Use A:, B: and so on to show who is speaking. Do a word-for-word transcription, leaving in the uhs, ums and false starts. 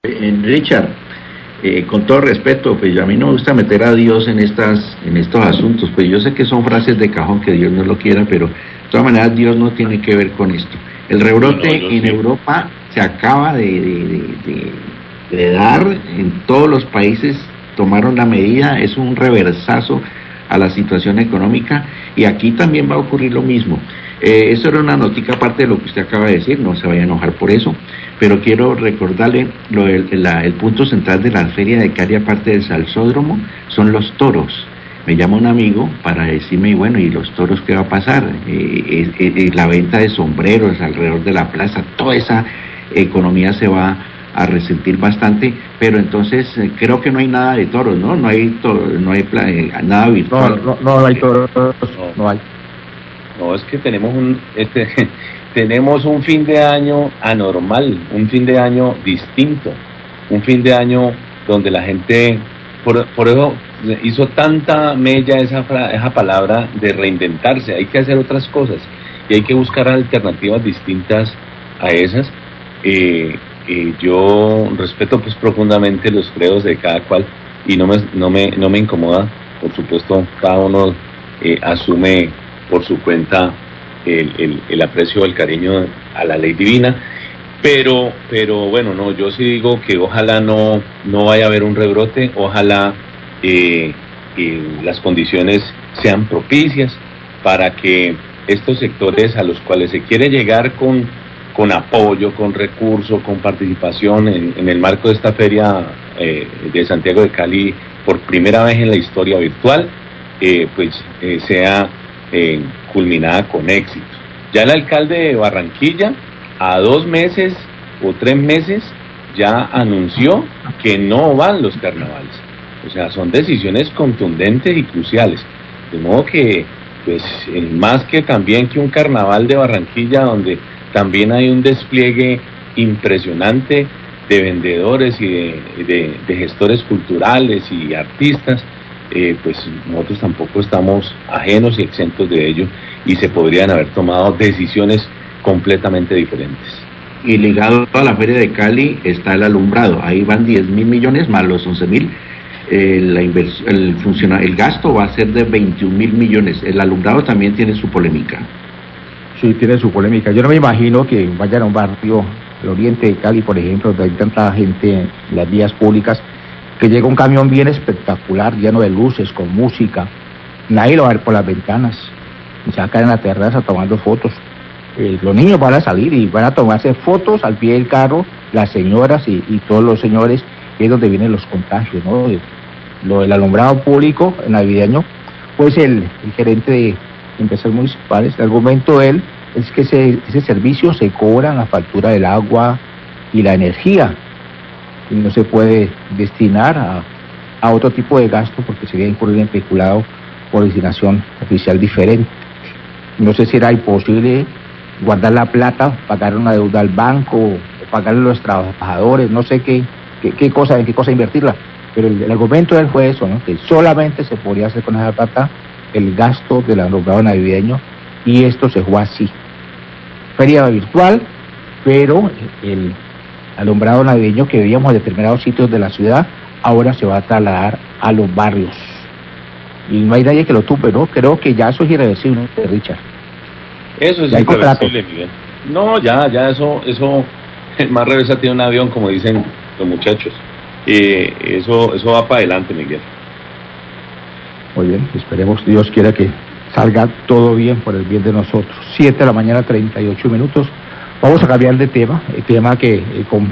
A: En Richard, eh, con todo respeto, pues a mí no me gusta meter a Dios en estas, en estos asuntos, pues yo sé que son frases de cajón que Dios no lo quiera, pero de todas maneras Dios no tiene que ver con esto. El
B: No, no,
A: rebrote
B: yo
A: en
B: sí.
A: Europa se acaba de, de, de, de, de dar, en todos los países tomaron la medida, es un reversazo a la situación económica y aquí también va a ocurrir lo mismo. Eh, eso era una notica aparte de lo que usted acaba de decir, no se vaya a enojar por eso, pero quiero recordarle lo del, la, el punto central de la feria de Cali, aparte del salsódromo, son los toros. Me llama un amigo para decirme, bueno, ¿y los toros qué va a pasar? Eh, eh, eh, la venta de sombreros alrededor de la plaza, toda esa economía se va a resentir bastante, pero entonces eh, creo que no hay nada de toros, ¿no? No hay, to no hay eh, nada
C: No,
A: virtual.
C: no, no, no hay toros,
B: No,
C: no hay.
B: no, es que tenemos un, este, tenemos un fin de año anormal, un fin de año distinto, un fin de año donde la gente, por, por eso hizo tanta mella esa, esa palabra de reinventarse. Hay que hacer otras cosas y hay que buscar alternativas distintas a esas. Eh, eh, yo respeto pues profundamente los credos de cada cual y no me, no me, no me incomoda, por supuesto, cada uno eh, asume por su cuenta el, el, el aprecio, el cariño a la ley divina, pero, pero bueno, no, yo sí digo que ojalá no, no vaya a haber un rebrote, ojalá eh, eh, las condiciones sean propicias para que estos sectores a los cuales se quiere llegar con, con apoyo, con recursos, con participación en, en el marco de esta feria eh, de Santiago de Cali por primera vez en la historia virtual, eh, pues eh, sea eh, culminada con éxito. Ya el alcalde de Barranquilla, a dos meses o tres meses, ya anunció que no van los carnavales. O sea, son decisiones contundentes y cruciales. De modo que, pues, más que también que un carnaval de Barranquilla, donde también hay un despliegue impresionante de vendedores y de, de, de gestores culturales y artistas, eh, pues nosotros tampoco estamos ajenos y exentos de ello y se podrían haber tomado decisiones completamente diferentes.
A: Y ligado a la feria de Cali está el alumbrado, ahí van diez mil millones más los once mil. Eh, la inversión, el, funciona, el gasto va a ser de veintiún mil millones. El alumbrado también tiene su polémica.
C: Sí, tiene su polémica. Yo no me imagino que vayan a un barrio del oriente de Cali, por ejemplo, donde hay tanta gente en las vías públicas, que llega un camión bien espectacular, lleno de luces, con música. Nadie lo va a ver por las ventanas. Y se va a caer en la terraza tomando fotos. Eh, los niños van a salir y van a tomarse fotos al pie del carro, las señoras y, y todos los señores, que es donde vienen los contagios, ¿no? Lo del alumbrado público navideño, pues el, el gerente de empresas municipales, el argumento de él es que ese, ese servicio se cobra en la factura del agua y la energía, y no se puede destinar a, a otro tipo de gasto porque sería incurrir en peculado por destinación oficial diferente. No sé si era imposible guardar la plata, pagar una deuda al banco, o pagarle a los trabajadores, no sé qué, qué, qué cosa, en qué cosa invertirla. Pero el, el argumento de él fue eso, ¿no? Que solamente se podría hacer con esa plata el gasto del alumbrado navideño, y esto se jugó así. Feria virtual, pero el alumbrado navideño que veíamos en determinados sitios de la ciudad ahora se va a trasladar a los barrios. Y no hay nadie que lo tumbe, ¿no? Creo que ya eso es irreversible, Richard.
B: Eso es irreversible, Miguel. No, ya, ya eso, eso, el más reversa tiene un avión, como dicen los muchachos. Eh, eso, eso va para adelante, Miguel.
C: Muy bien, esperemos, Dios quiera que salga todo bien por el bien de nosotros. Siete de la mañana, treinta y ocho minutos. Vamos a cambiar de tema, el tema que eh, con